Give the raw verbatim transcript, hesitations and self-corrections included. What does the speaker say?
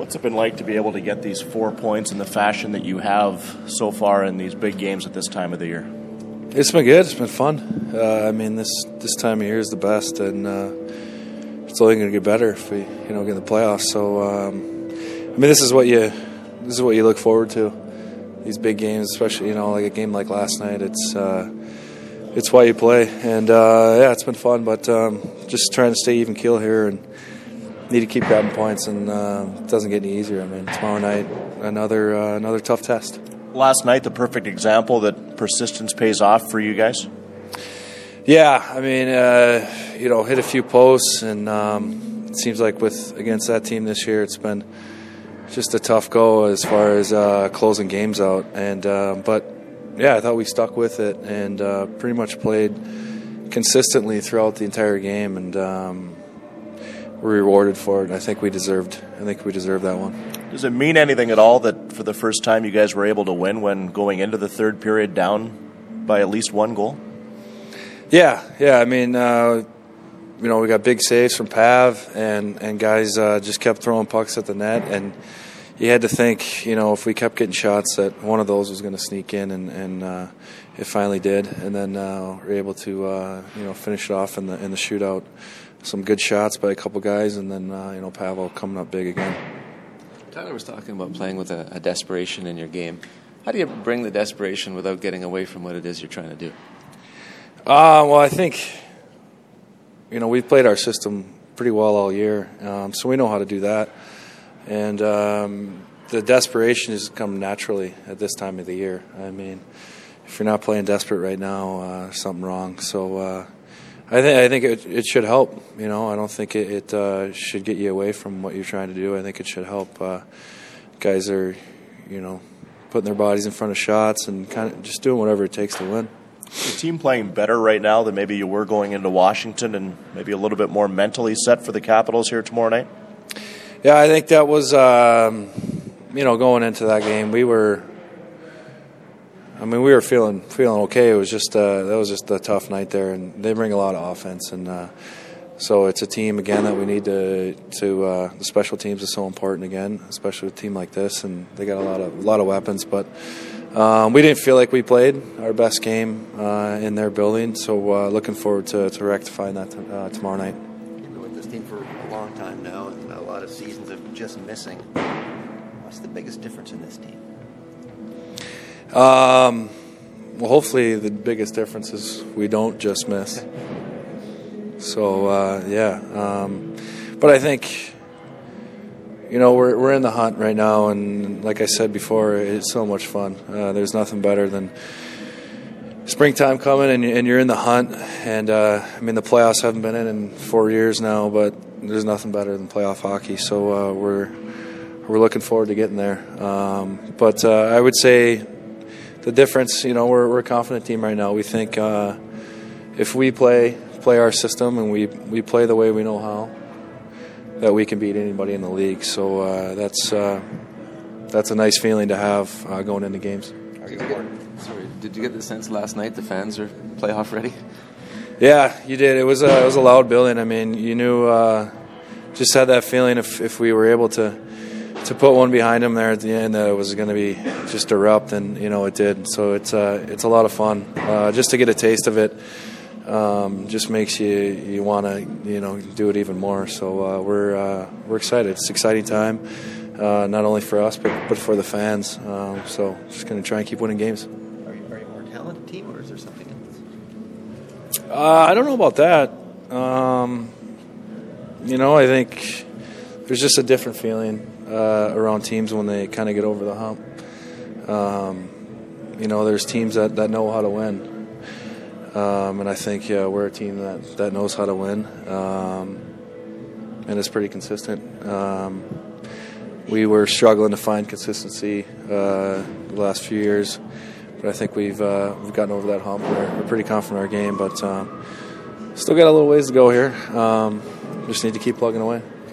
What's it been like to be able to get these four points in the fashion that you have so far in these big games at this time of the year? It's been good. It's been fun. Uh, I mean, this this time of year is the best, and uh, it's only going to get better if we, you know, get in the playoffs. So, um, I mean, this is what you this is what you look forward to. These big games, especially, you know, like a game like last night. It's uh, it's why you play, and uh, yeah, it's been fun. But um, just trying to stay even keel here and need to keep grabbing points, and uh, it doesn't get any easier. I mean, tomorrow night, another uh, another tough test. Last night, the perfect example that persistence pays off for you guys? Yeah, I mean, uh, you know, hit a few posts, and um, it seems like with against that team this year, it's been just a tough go as far as uh, closing games out. And uh, but, yeah, I thought we stuck with it and uh, pretty much played consistently throughout the entire game, and um, we're rewarded for it. I think we deserved. I think we deserved that one. Does it mean anything at all that for the first time you guys were able to win when going into the third period down by at least one goal? Yeah, yeah. I mean, uh, you know, we got big saves from Pav, and and guys uh, just kept throwing pucks at the net, and you had to think, you know, if we kept getting shots, that one of those was going to sneak in, and and uh, it finally did, and then uh, we were able to uh, you know finish it off in the in the shootout. Some good shots by a couple guys, and then uh, you know Pavel coming up big again. Tyler was talking about playing with a, a desperation in your game. How do you bring the desperation without getting away from what it is you're trying to do? Uh, well, I think, you know, we've played our system pretty well all year, um, so we know how to do that. And um, the desperation has come naturally at this time of the year. I mean, if you're not playing desperate right now, uh, something wrong. So uh, I think I think it, it should help. You know, I don't think it, it uh, should get you away from what you're trying to do. I think it should help. Uh, guys are, you know, putting their bodies in front of shots and kind of just doing whatever it takes to win. Is the team playing better right now than maybe you were going into Washington, and maybe a little bit more mentally set for the Capitals here tomorrow night? Yeah, I think that was, um, you know, going into that game, we were, I mean, we were feeling feeling okay. It was just, uh, that was just a tough night there, and they bring a lot of offense, and uh, so it's a team again that we need to, to uh, the special teams is so important again, especially with a team like this, and they got a lot of a lot of weapons, but. Um, we didn't feel like we played our best game uh, in their building, so uh, looking forward to, to rectifying that t- uh, tomorrow night. You've been with this team for a long time now, and a lot of seasons of just missing. What's the biggest difference in this team? Um, well, hopefully the biggest difference is we don't just miss. So, uh, yeah. Um, but I think... You know, we're we're in the hunt right now, and like I said before, it's so much fun. Uh, there's nothing better than springtime coming, and, and you're in the hunt. And uh, I mean, the playoffs haven't been in in four years now, but there's nothing better than playoff hockey. So uh, we're we're looking forward to getting there. Um, but uh, I would say the difference, you know, we're we're a confident team right now. We think uh, if we play play our system and we we play the way we know how, that we can beat anybody in the league. So uh, that's uh, that's a nice feeling to have uh, going into games. Did you, get, sorry, did you get the sense last night the fans are playoff ready? Yeah, you did. It was a, it was a loud building. I mean, you knew, uh, just had that feeling if if we were able to to put one behind them there at the end, that it was going to be just erupt, and you know it did. So it's uh, it's a lot of fun uh, just to get a taste of it. Um, just makes you you want to you know do it even more. So uh, we're uh, we're excited. It's an exciting time, uh, not only for us but but for the fans. Um, so just going to try and keep winning games. Are you, are you a more talented team, or is there something else? Uh, I don't know about that. Um, you know, I think there's just a different feeling uh, around teams when they kind of get over the hump. Um, you know, there's teams that, that know how to win. Um, and I think, yeah, we're a team that, that knows how to win, um, and is pretty consistent. Um, we were struggling to find consistency uh, the last few years, but I think we've uh, we've gotten over that hump. We're, we're pretty confident in our game, but um, still got a little ways to go here. Um, just need to keep plugging away.